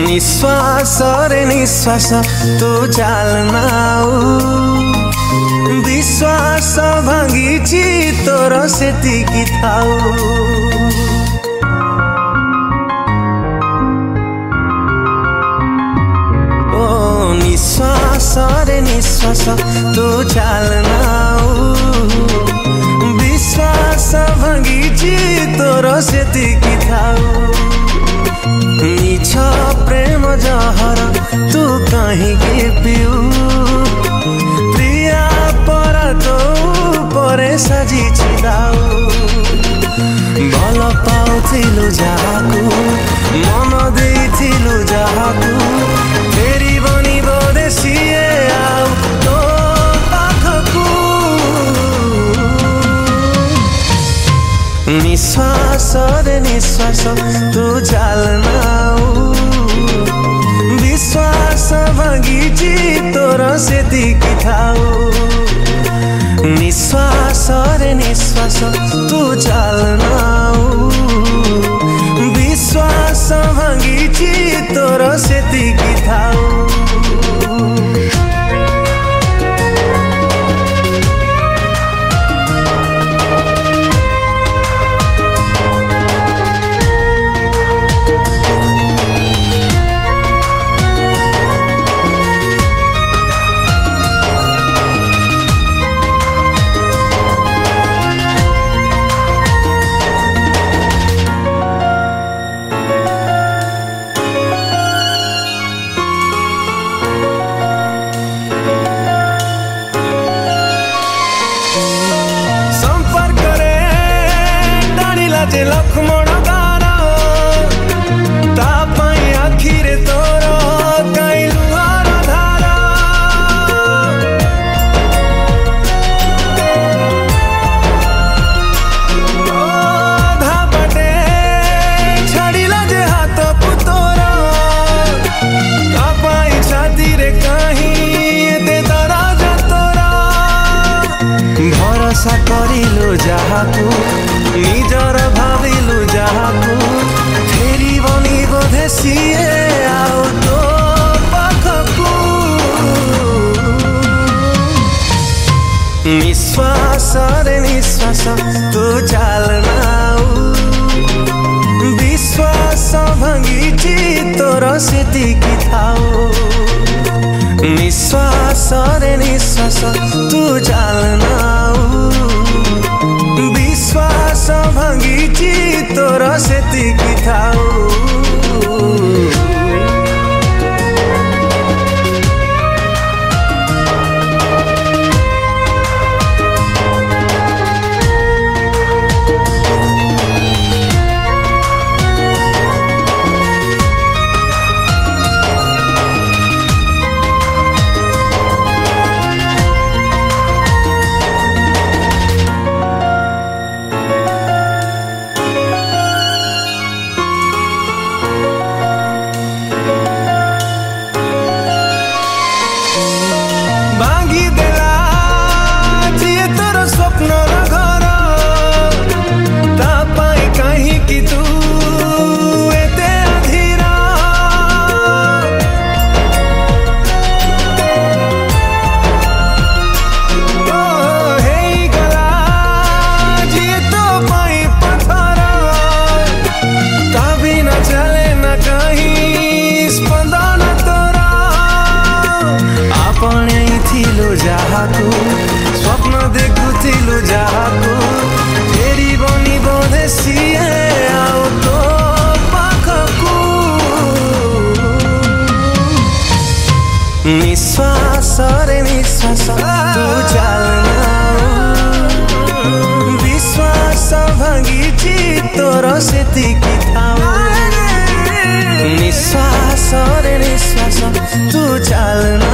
निश्वास रे निश्वास तू चालना विश्वास भांगी तोर सेतिकी थाऊ ओ निश्वास रे निश्वास तू चालना विश्वास भांगी तोर सेतिकी थाऊ निछ प्रेम जहर तू कहीं पिऊ प्रिया पर तो परे सजी दाऊ भल पाउथिलु जाहाकू मन देइथिलु जाहाकू फेरी बनी बोधे सिए आउ तो पाखकू निश्वास रे निश्वास तू चालना विश्वास भांगी तोर सेतिकी थाऊ निश्वास रे निश्वास तू चालना विश्वास भांगी तोर सेतिकी थाऊ जे लक्ष्मण गार तापाई आखिरे तोर काई लुहार धार धापटे छाड़िला जे हाथ पुतोर तापाई छाती रे कहीं दे दराज तोर भरोसा करिलु जाहाकू निजर भाविलु जाहाकू फेरी बनी बोधे सिए आउ तो पाखकू निश्वास रे निश्वास तू चालना विश्वास भांगी तोर सेतिकी थाऊ निश्वास रे निश्वास तू चालना विश्वास भांगी तोर सेतिकी थाऊ जाहाकू स्वप्न देखुथिलु जाहाकू फेरी बनी बोधे सिए आउ तो पाखकू निश्वास रे निश्वास तू चालना विश्वास भांगी तोर सेतिकी थाऊ निश्वास रे निश्वास तू चालना